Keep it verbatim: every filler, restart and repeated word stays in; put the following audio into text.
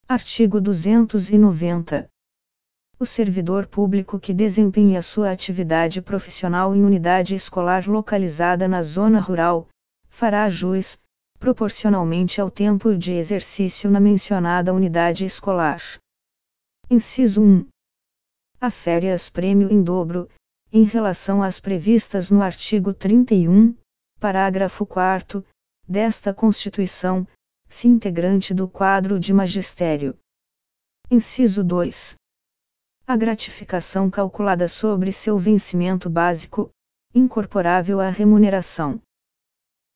Artigo duzentos e noventa. O servidor público que desempenhe a sua atividade profissional em unidade escolar localizada na zona rural, fará jus, proporcionalmente ao tempo de exercício na mencionada unidade escolar. Inciso um. A férias-prêmio em dobro, em relação às previstas no artigo trinta e um, parágrafo quarto, desta Constituição, se integrante do quadro de magistério. Inciso dois. A gratificação calculada sobre seu vencimento básico, incorporável à remuneração.